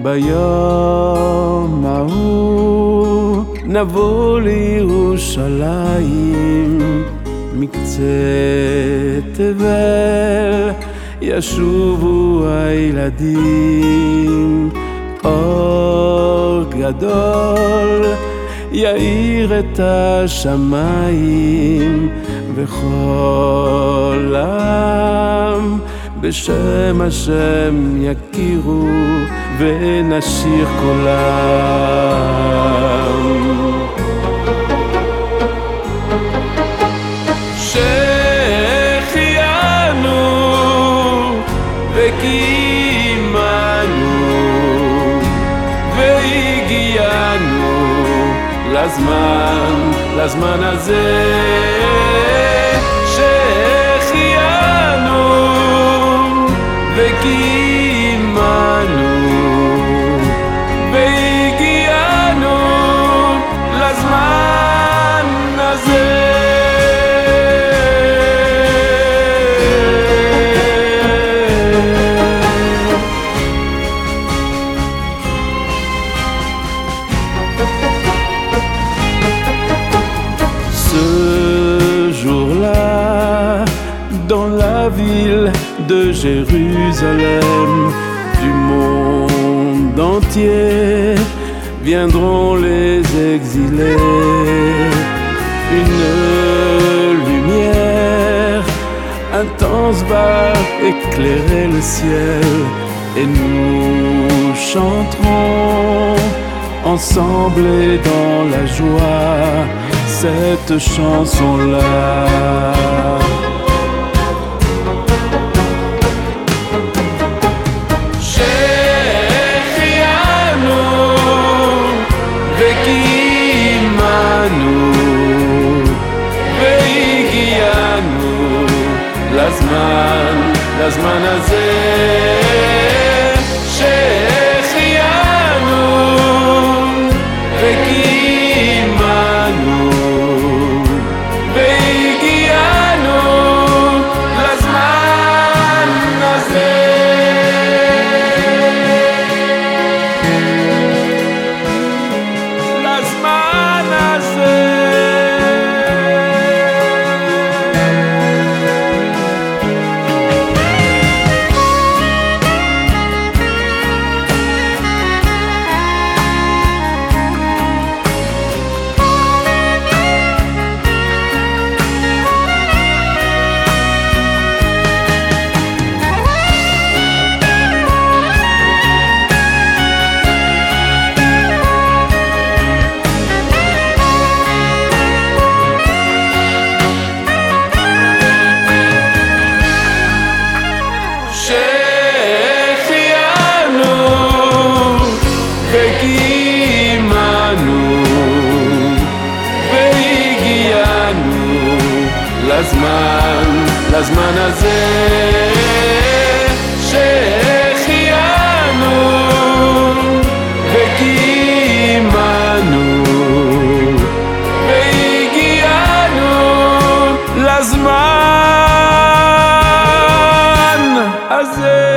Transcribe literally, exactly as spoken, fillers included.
ביום ההוא נבוא לירושלים, מקצה תבל ישובו הילדים. אור גדול יאיר את השמיים, וכל העם בשם השם יכירו, ונשיר קולם. שהחיינו וקיימנו והגיענו לזמן, לזמן הזה. שהחיינו וקיימנו והגיענו לזמן הזה. Ce jour-là, dans la ville de Jérusalem, du monde entier viendront les exilés. Une lumière intense va éclairer le ciel, et nous chanterons ensemble et dans la joie cette chanson-là. לזמן, לזמן הזה. שהחיינו וקיימנו והגיענו לזמן הזה. לזמן הזה. לזמן, לזמן הזה. שהחיינו וקיימנו והגיענו לזמן הזה.